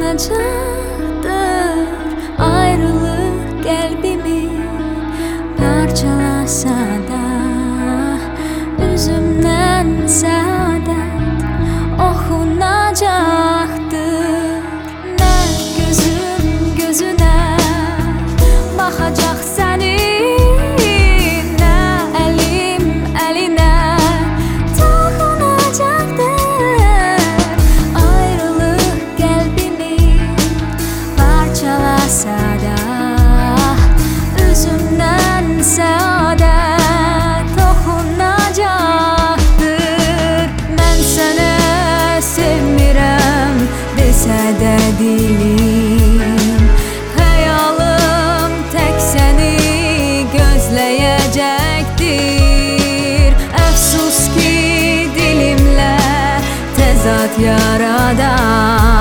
dokunacaktır. Ayrılık kalbimi parçalasa da, üzümden saadet okunacaktır. Ne gözüm gözüne bakacak seni, ne elim eline dokunacaktır. Ayrılık kalbimi parçalasa da, üzümden saadet okunacaktır. Ben seni sevmirəm desə də dilim, xəyalım tək səni gözləyəcəkdir. Əfsus ki dilimlə təzad yaradan